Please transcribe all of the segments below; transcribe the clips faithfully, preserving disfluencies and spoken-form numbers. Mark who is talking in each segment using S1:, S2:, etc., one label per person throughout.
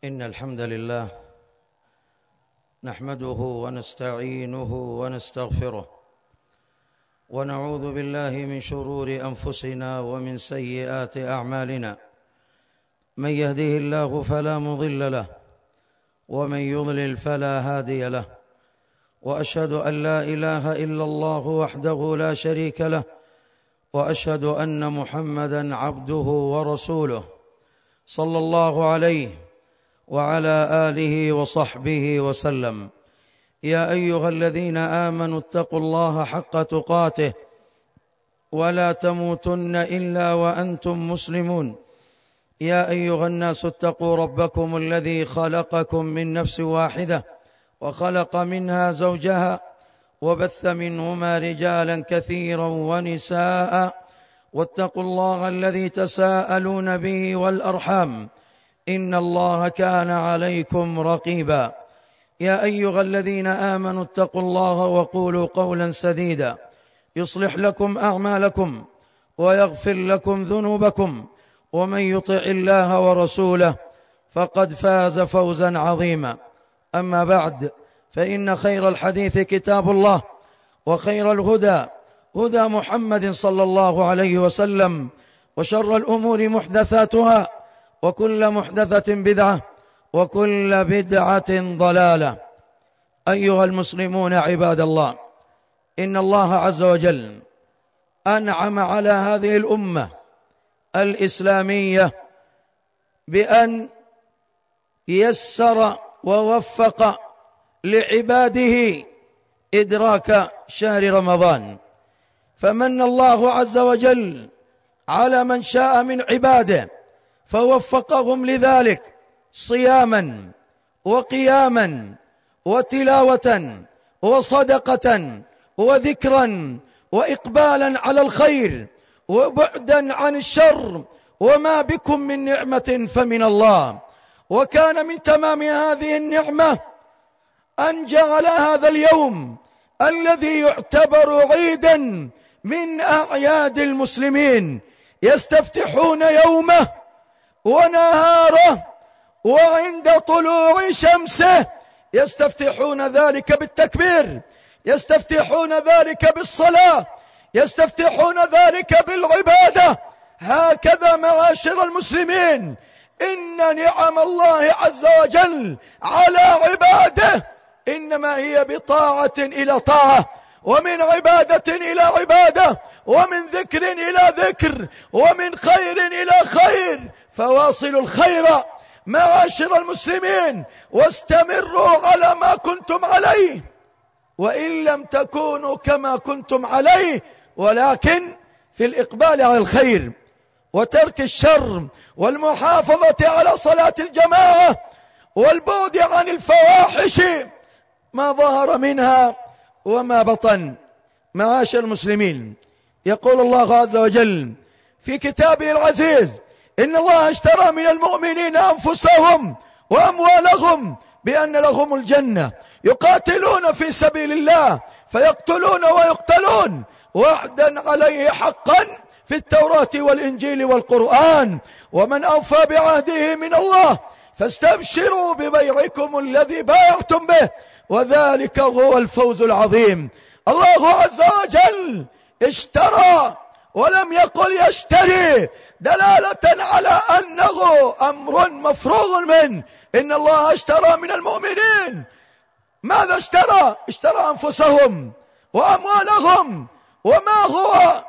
S1: إن الحمد لله نحمده ونستعينه ونستغفره ونعوذ بالله من شرور أنفسنا ومن سيئات أعمالنا. من يهده الله فلا مضل له ومن يضلل فلا هادي له، وأشهد أن لا إله إلا الله وحده لا شريك له، وأشهد أن محمدًا عبده ورسوله صلى الله عليه وعلى آله وصحبه وسلم. يا أيها الذين آمنوا اتقوا الله حق تقاته ولا تموتن إلا وأنتم مسلمون. يا أيها الناس اتقوا ربكم الذي خلقكم من نفس واحدة وخلق منها زوجها وبث منهما رجالا كثيرا ونساء، واتقوا الله الذي تساءلون به والأرحام إن الله كان عليكم رقيبا. يا أيها الذين آمنوا اتقوا الله وقولوا قولا سديدا يصلح لكم أعمالكم ويغفر لكم ذنوبكم، ومن يطع الله ورسوله فقد فاز فوزا عظيما. أما بعد، فإن خير الحديث كتاب الله، وخير الهدى هدى محمد صلى الله عليه وسلم، وشر الأمور محدثاتها، وكل محدثة بدعة، وكل بدعة ضلالة. أيها المسلمون عباد الله، إن الله عز وجل أنعم على هذه الأمة الإسلامية بأن يسر ووفق لعباده إدراك شهر رمضان، فمن الله عز وجل على من شاء من عباده فوفقهم لذلك صياما وقياما وتلاوة وصدقة وذكرا وإقبالا على الخير وبعدا عن الشر، وما بكم من نعمة فمن الله. وكان من تمام هذه النعمة أن جعل هذا اليوم الذي يعتبر عيدا من أعياد المسلمين يستفتحون يومه ونهاره، وعند طلوع شمسه يستفتحون ذلك بالتكبير، يستفتحون ذلك بالصلاة، يستفتحون ذلك بالعبادة. هكذا معاشر المسلمين، إن نعم الله عز وجل على عباده إنما هي بطاعة إلى طاعة، ومن عبادة إلى عبادة، ومن ذكر إلى ذكر، ومن خير إلى خير. فواصلوا الخير معاشر المسلمين، واستمروا على ما كنتم عليه، وإن لم تكونوا كما كنتم عليه، ولكن في الإقبال على الخير وترك الشر والمحافظة على صلاة الجماعة والبعد عن الفواحش ما ظهر منها وما بطن. معاشر المسلمين، يقول الله عز وجل في كتابه العزيز: إن الله اشترى من المؤمنين أنفسهم وأموالهم بأن لهم الجنة يقاتلون في سبيل الله فيقتلون ويقتلون وعدا عليه حقا في التوراة والإنجيل والقرآن، ومن أوفى بعهده من الله فاستبشروا ببيعكم الذي بايعتم به وذلك هو الفوز العظيم. الله عز وجل اشترى ولم يقل يشتري، دلالة على أنه أمر مفروغ منه. إن الله اشترى من المؤمنين. ماذا اشترى؟ اشترى أنفسهم وأموالهم. وما هو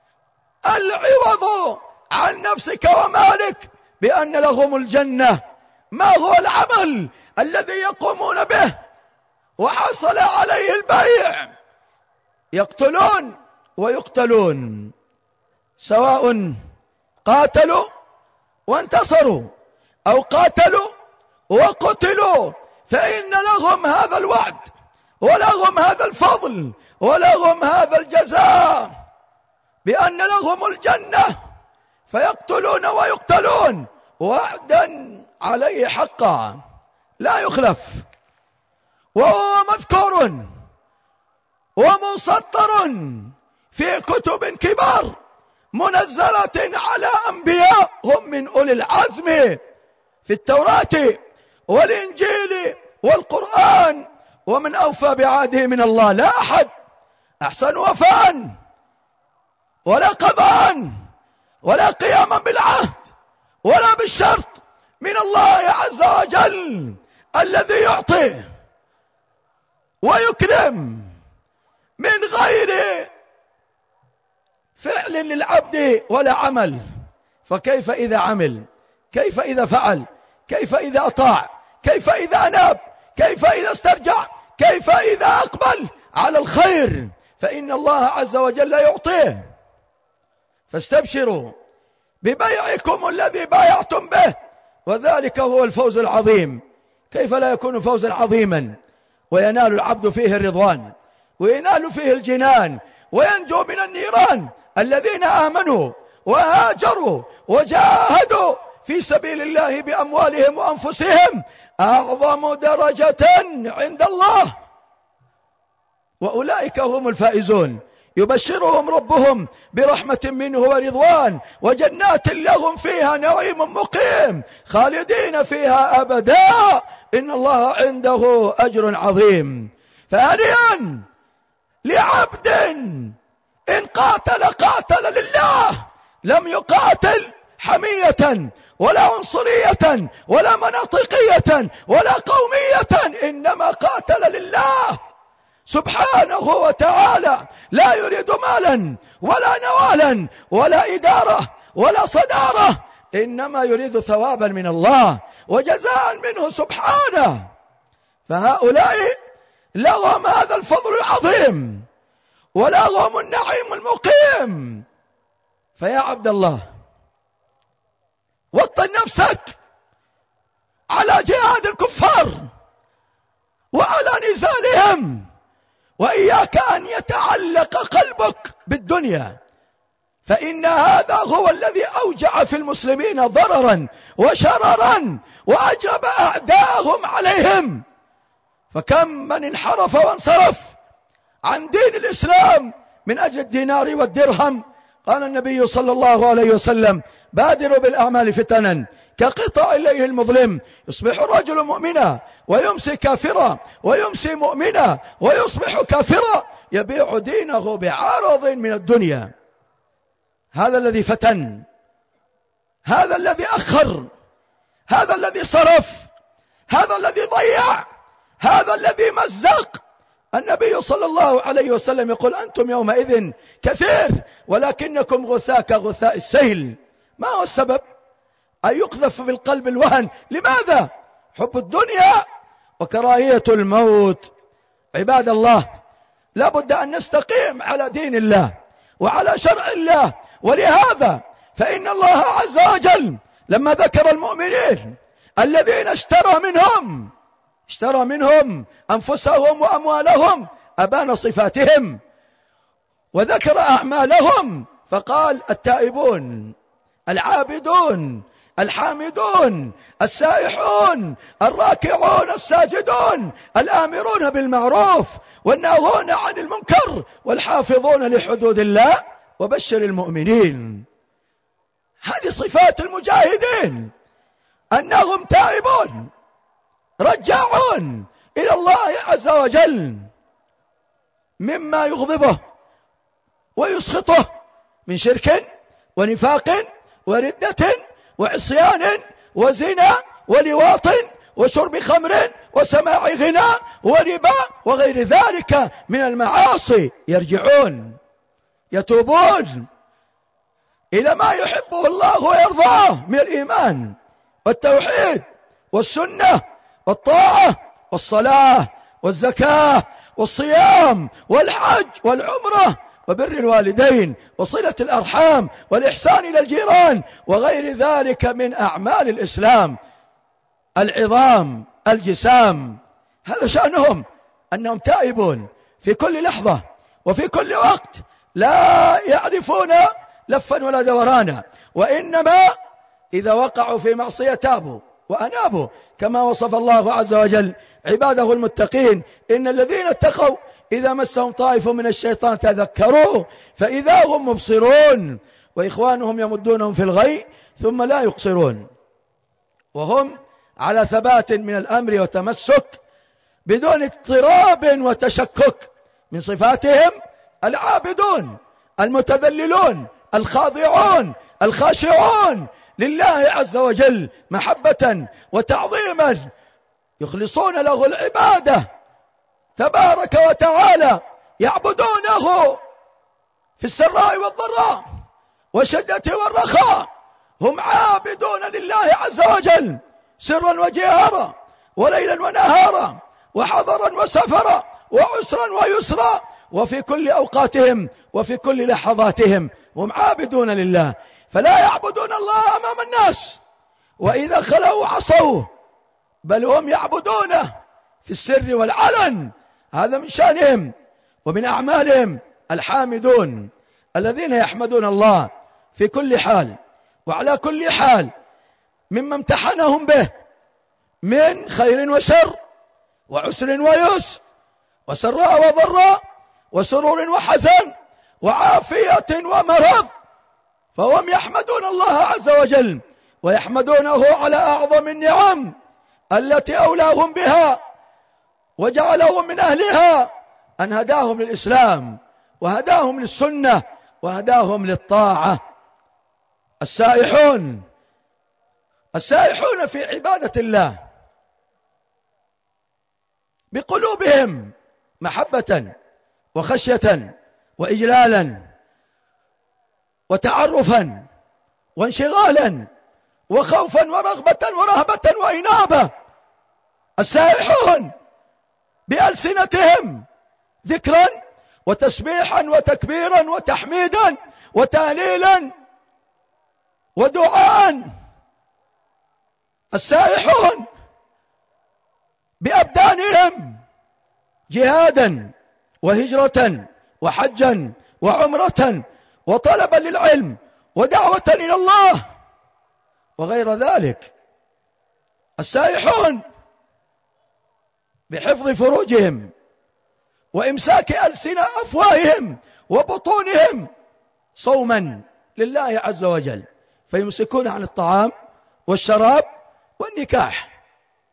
S1: العوض عن نفسك ومالك بأن لهم الجنة؟ ما هو العمل الذي يقومون به وحصل عليه البيع؟ يقتلون ويقتلون، سواء قاتلوا وانتصروا أو قاتلوا وقتلوا، فإن لهم هذا الوعد ولهم هذا الفضل ولهم هذا الجزاء بأن لهم الجنة، فيقتلون ويقتلون وعدا عليه حقا لا يخلف، وهو مذكور ومسطر في كتب كبار منزلة على أنبياء هم من أولي العزم في التوراة والإنجيل والقرآن، ومن أوفى بعهده من الله؟ لا أحد أحسن وفاء ولا قضاء ولا قياما بالعهد ولا بالشرط من الله عز وجل، الذي يعطي ويكرم من غير فعل للعبد ولا عمل. فكيف إذا عمل؟ كيف إذا فعل؟ كيف إذا أطاع؟ كيف إذا أناب؟ كيف إذا استرجع؟ كيف إذا أقبل على الخير؟ فإن الله عز وجل يعطيه. فاستبشروا ببيعكم الذي بايعتم به، وذلك هو الفوز العظيم. كيف لا يكون فوزا عظيما وينال العبد فيه الرضوان وينال فيه الجنان وينجو من النيران؟ الذين آمنوا وهاجروا وجاهدوا في سبيل الله بأموالهم وأنفسهم أعظم درجة عند الله، وأولئك هم الفائزون. يبشرهم ربهم برحمة منه ورضوان وجنات لهم فيها نعيم مقيم خالدين فيها أبدا، إن الله عنده أجر عظيم. فهنيئا لعبد إن قاتل قاتل لله، لم يقاتل حمية ولا عنصرية ولا مناطقية ولا قومية، إنما قاتل لله سبحانه وتعالى، لا يريد مالا ولا نوالا ولا إدارة ولا صدارة، إنما يريد ثوابا من الله وجزاء منه سبحانه. فهؤلاء لهم هذا الفضل العظيم ولهم النعيم المقيم. فيا عبد الله، وطن نفسك على جهاد الكفار وعلى نزالهم، وإياك أن يتعلق قلبك بالدنيا، فإن هذا هو الذي أوجع في المسلمين ضررا وشررا وأجلب أعداءهم عليهم. فكم من انحرف وانصرف عن دين الإسلام من أجل الدينار والدرهم. قال النبي صلى الله عليه وسلم: بادروا بالأعمال فتنا كقطع الليل المظلم، يصبح الرجل مؤمنا ويمسي كافرا ويمسي مؤمنا ويصبح كافرا، يبيع دينه بعرض من الدنيا. هذا الذي فتن، هذا الذي أخر، هذا الذي صرف، هذا الذي ضيع، هذا الذي مزق. النبي صلى الله عليه وسلم يقول: أنتم يومئذ كثير ولكنكم غثاء كغثاء السيل. ما هو السبب؟ أن يقذف في القلب الوهن. لماذا؟ حب الدنيا وكراهية الموت. عباد الله، لا بد أن نستقيم على دين الله وعلى شرع الله. ولهذا فإن الله عز وجل لما ذكر المؤمنين الذين اشترى منهم اشترى منهم أنفسهم وأموالهم، أبان صفاتهم وذكر أعمالهم فقال: التائبون، العابدون، الحامدون، السائحون، الراكعون، الساجدون، الآمرون بالمعروف والناهون عن المنكر والحافظون لحدود الله وبشر المؤمنين. هذه صفات المجاهدين، أنهم تائبون رجاعون إلى الله عز وجل مما يغضبه ويسخطه من شرك ونفاق وردة وعصيان وزنا ولواط وشرب خمر وسماع غناء وربا وغير ذلك من المعاصي. يرجعون يتوبون إلى ما يحبه الله ويرضاه من الإيمان والتوحيد والسنة والطاعة والصلاة والزكاة والصيام والحج والعمرة وبر الوالدين وصلة الأرحام والإحسان إلى الجيران وغير ذلك من أعمال الإسلام العظام الجسام. هذا شأنهم، أنهم تائبون في كل لحظة وفي كل وقت، لا يعرفون لفا ولا دورانا، وإنما إذا وقعوا في معصية تابوا وأنابوا، كما وصف الله عز وجل عباده المتقين: إن الذين اتقوا إذا مسهم طائف من الشيطان تذكروا فإذا هم مبصرون وإخوانهم يمدونهم في الغي ثم لا يقصرون. وهم
S2: على ثبات من الأمر وتمسك بدون اضطراب وتشكك. من صفاتهم العابدون المتذللون الخاضعون الخاشعون لله عز وجل محبة وتعظيما، يخلصون له العبادة تبارك وتعالى، يعبدونه في السراء والضراء والشدة والرخاء. هم عابدون لله عز وجل سرا وجهارا وليلا ونهارا وحضرا وسفرا وعسرا ويسرا، وفي كل أوقاتهم وفي كل لحظاتهم هم عابدون لله، فلا يعبدون الله أمام الناس، وإذا خلوا عصوه، بل هم يعبدونه في السر والعلن. هذا من شأنهم ومن أعمالهم الحامدون الذين يحمدون الله في كل حال وعلى كل حال مما امتحنهم به من خير وشر وعسر ويسر وسراء وضراء وسرور وحزن وعافية ومرض، فهم يحمدون الله عز وجل ويحمدونه على أعظم النعم التي أولاهم بها وجعلهم من أهلها، أن هداهم للإسلام وهداهم للسنة وهداهم للطاعة. السائحون السائحون في عبادة الله بقلوبهم محبة وخشية وإجلالا وتعرفا وانشغالا وخوفا ورغبة ورهبة وإنابة. السائحون بألسنتهم ذكرا وتسبيحا وتكبيرا وتحميدا وتهليلا ودعاء. السائحون بأبدانهم جهادا وهجرة وحجا وعمرة وطلبا للعلم ودعوة إلى الله وغير ذلك. السائحون بحفظ فروجهم وإمساك ألسنة أفواههم وبطونهم صوما لله عز وجل، فيمسكون عن الطعام والشراب والنكاح.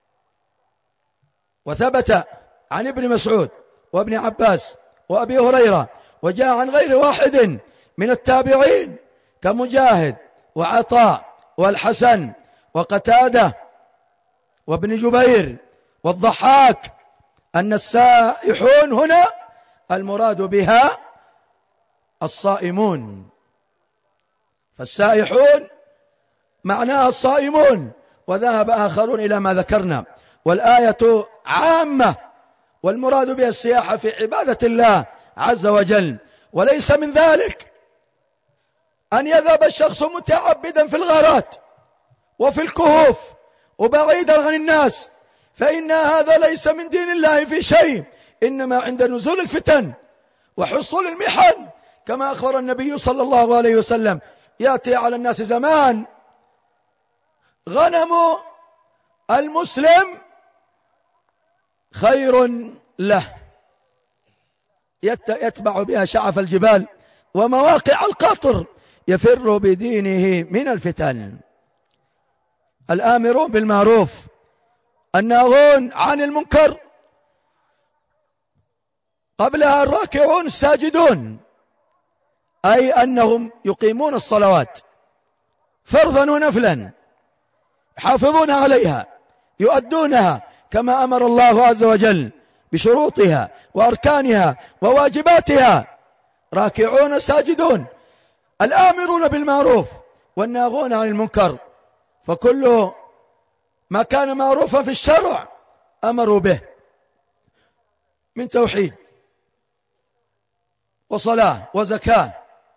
S2: وثبت عن ابن مسعود وابن عباس وأبي هريرة، وجاء عن غير واحد من التابعين كمجاهد وعطاء والحسن وقتادة وابن جبير والضحاك، أن السائحون هنا المراد بها الصائمون. فالسائحون معناها الصائمون، وذهب آخرون إلى ما ذكرنا، والآية عامة، والمراد بها السياحة في عبادة الله عز وجل. وليس من ذلك أن يذهب الشخص متعبدا في الغارات وفي الكهوف وبعيدا عن الناس، فإن هذا ليس من دين الله في شيء، إنما عند نزول الفتن وحصول المحن، كما أخبر النبي صلى الله عليه وسلم: يأتي على الناس زمان غنم المسلم خير له يتبع بها شعف الجبال ومواقع القطر، يفر بدينه من الفتن. الآمرون بالمعروف الناهون عن المنكر، قبلها الراكعون الساجدون، أي أنهم يقيمون الصلوات فرضا ونفلا، يحافظون عليها، يؤدونها كما أمر الله عز وجل بشروطها وأركانها وواجباتها، راكعون ساجدون. الآمرون بالمعروف والناهون عن المنكر، فكل ما كان معروفا في الشرع أمروا به من توحيد وصلاة وزكاة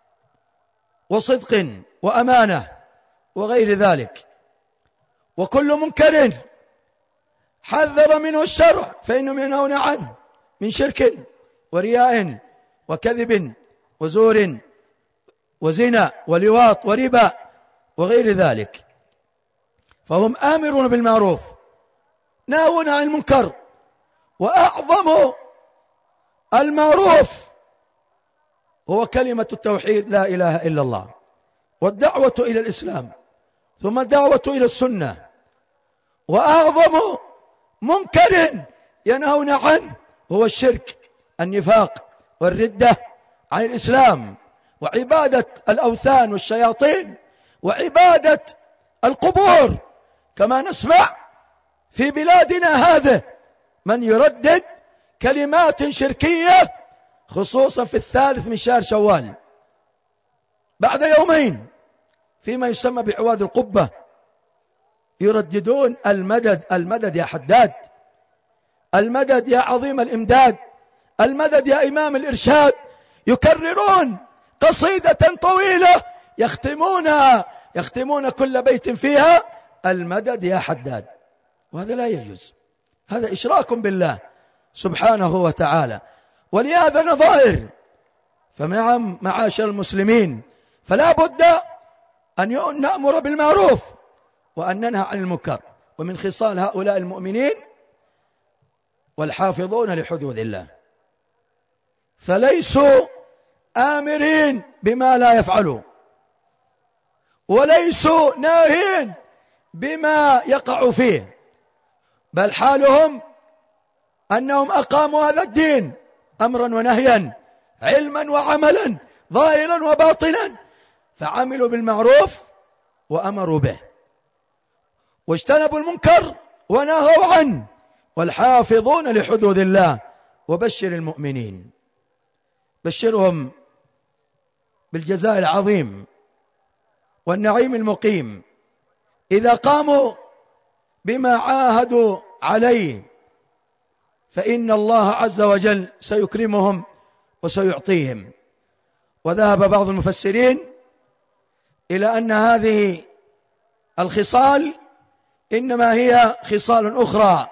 S2: وصدق وأمانة وغير ذلك. وكل منكر حذر منه الشرع فإنهم ينهون عنه من شرك ورياء وكذب وزور وزنا ولواط وربا وغير ذلك. فهم آمرون بالمعروف ناهون عن المنكر. وأعظم المعروف هو كلمة التوحيد: لا إله إلا الله، والدعوة إلى الإسلام، ثم الدعوة إلى السنة، وأعظم منكر ينهون عنه هو الشرك، النفاق والردة عن الإسلام، وعبادة الأوثان والشياطين، وعبادة القبور، كما نسمع في بلادنا هذه من يردد كلمات شركية خصوصا في الثالث من شهر شوال بعد يومين فيما يسمى بعواد القبة، يرددون المدد المدد يا حداد، المدد يا عظيم الإمداد، المدد يا إمام الإرشاد. يكررون قصيدة طويلة يختمون يختمون كل بيت فيها المدد يا حداد، وهذا لا يجوز، هذا إشراك بالله سبحانه وتعالى، ولهذا نظائر. فنعم معاشر المسلمين، فلا بد أن نأمر بالمعروف وأن ننهى عن المنكر، ومن خصال هؤلاء المؤمنين والحافظون لحدود الله، فليسوا آمرين بما لا يفعلوا، وليسوا ناهين بما يقع فيه، بل حالهم أنهم أقاموا هذا الدين أمرا ونهيا، علما وعملا، ظاهرا وباطنا، فعملوا بالمعروف وأمروا به، واجتنبوا المنكر ونهوا عنه، والحافظون لحدود الله. وبشر المؤمنين، بشرهم بالجزاء العظيم والنعيم المقيم إذا قاموا بما عاهدوا عليه، فإن الله عز وجل سيكرمهم وسيعطيهم. وذهب بعض المفسرين إلى أن هذه الخصال إنما هي خصال أخرى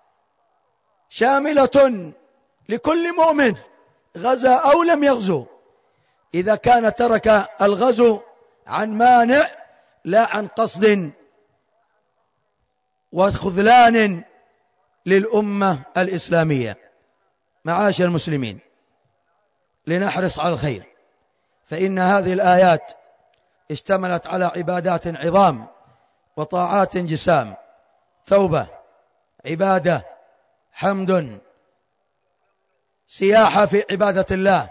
S2: شاملة لكل مؤمن غزا أو لم يغزو، إذا كان ترك الغزو عن مانع لا عن قصد وخذلان للأمة الإسلامية. معاشر المسلمين، لنحرص على الخير، فإن هذه الآيات اشتملت على عبادات عظام وطاعات جسام، توبة، عبادة، حمد، سياحة في عبادة الله،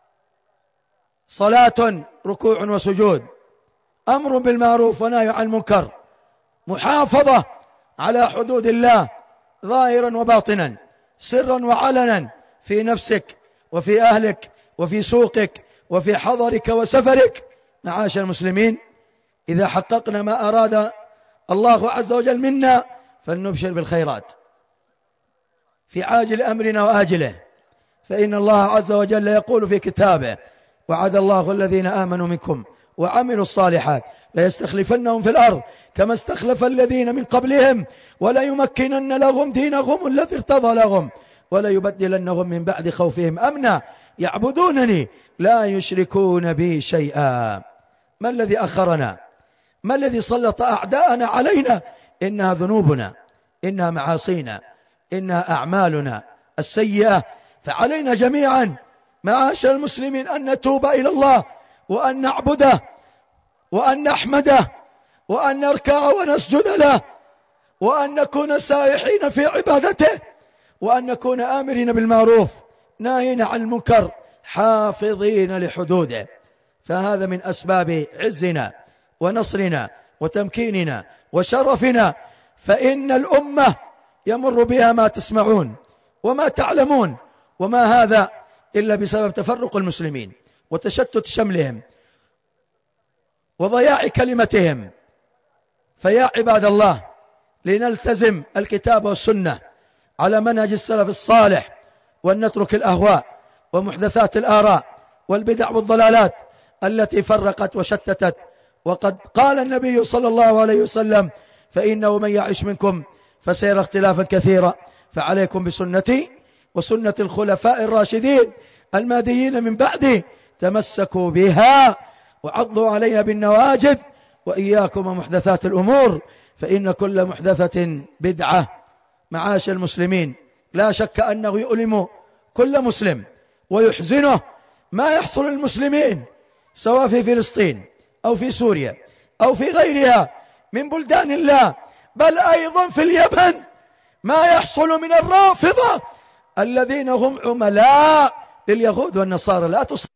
S2: صلاة، ركوع وسجود، أمر بالمعروف ونهي عن المنكر، محافظة على حدود الله ظاهرا وباطنا، سرا وعلنا، في نفسك وفي أهلك وفي سوقك وفي حضرك وسفرك. معاشر المسلمين، إذا حققنا ما أراد الله عز وجل منا فلنبشر بالخيرات في عاجل أمرنا وآجله، فإن الله عز وجل يقول في كتابه: وعد الله الذين آمنوا منكم وعملوا الصالحات ليستخلفنهم في الأرض كما استخلف الذين من قبلهم وليمكنن لهم دينهم الذي ارتضى لهم وليبدلنهم من بعد خوفهم أمنا يعبدونني لا يشركون بي شيئا. ما الذي أخرنا؟ ما الذي سلط أعداءنا علينا؟ إنها ذنوبنا، إنها معاصينا، إنها أعمالنا السيئة. فعلينا جميعا معاشر المسلمين أن نتوب إلى الله، وأن نعبده، وأن نحمده، وأن نركع ونسجد له، وأن نكون سائحين في عبادته، وأن نكون آمرين بالمعروف ناهين عن المنكر حافظين لحدوده. فهذا من أسباب عزنا ونصرنا وتمكيننا وشرفنا. فإن الأمة يمر بها ما تسمعون وما تعلمون، وما هذا إلا بسبب تفرق المسلمين وتشتت شملهم وضياع كلمتهم. فيا عباد الله، لنلتزم الكتاب والسنة على منهج السلف الصالح، وأن نترك الأهواء ومحدثات الآراء والبدع والضلالات التي فرقت وشتتت. وقد قال النبي صلى الله عليه وسلم: فإنه من يعش منكم فسيرى اختلافا كثيرا، فعليكم بسنتي وسنة الخلفاء الراشدين المهديين من بعدي، تمسكوا بها وعضوا عليها بالنواجذ، وإياكم ومحدثات الأمور فإن كل محدثة بدعة. معاشر المسلمين، لا شك أنه يؤلم كل مسلم ويحزنه ما يحصل للمسلمين سواء في فلسطين أو في سوريا أو في غيرها من بلدان الله، بل أيضا في اليمن ما يحصل من الرافضة الذين هم عملاء لليهود والنصارى. لا تصدق